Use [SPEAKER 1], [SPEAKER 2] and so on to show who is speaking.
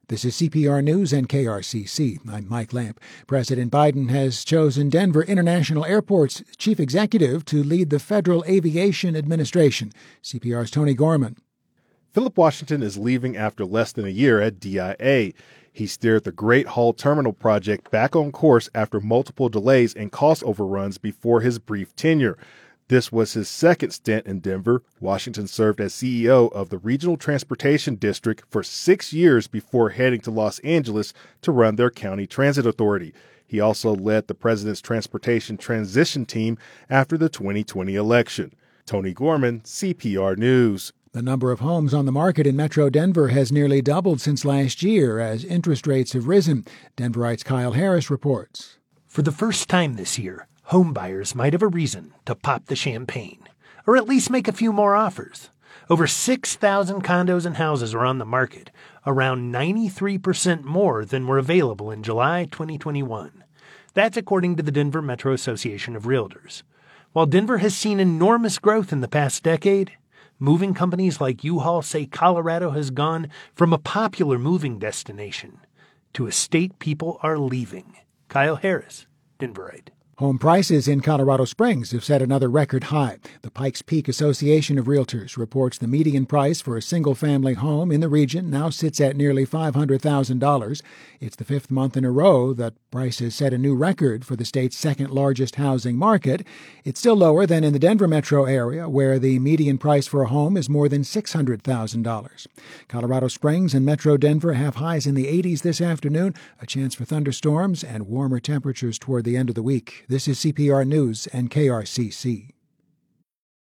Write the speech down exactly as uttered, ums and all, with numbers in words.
[SPEAKER 1] This is C P R News and K R C C. I'm Mike Lamp. President Biden has chosen Denver International Airport's chief executive to lead the Federal Aviation Administration. C P R's Tony Gorman.
[SPEAKER 2] Philip Washington is leaving after less than a year at D I A. He steered the Great Hall Terminal project back on course after multiple delays and cost overruns before his brief tenure. This was his second stint in Denver. Washington served as C E O of the Regional Transportation District for six years before heading to Los Angeles to run their county transit authority. He also led the president's transportation transition team after the twenty twenty election. Tony Gorman, C P R News.
[SPEAKER 1] The number of homes on the market in Metro Denver has nearly doubled since last year as interest rates have risen. Denverite's Kyle Harris reports.
[SPEAKER 3] For the first time this year, home buyers might have a reason to pop the champagne, or at least make a few more offers. Over six thousand condos and houses are on the market, around ninety-three percent more than were available in July twenty twenty-one. That's according to the Denver Metro Association of Realtors. While Denver has seen enormous growth in the past decade, moving companies like U-Haul say Colorado has gone from a popular moving destination to a state people are leaving. Kyle Harris, Denverite.
[SPEAKER 1] Home prices in Colorado Springs have set another record high. The Pikes Peak Association of Realtors reports the median price for a single-family home in the region now sits at nearly five hundred thousand dollars. It's the fifth month in a row that prices set a new record for the state's second-largest housing market. It's still lower than in the Denver metro area, where the median price for a home is more than six hundred thousand dollars. Colorado Springs and Metro Denver have highs in the eighties this afternoon, a chance for thunderstorms and warmer temperatures toward the end of the week. This is C P R News and K R C C.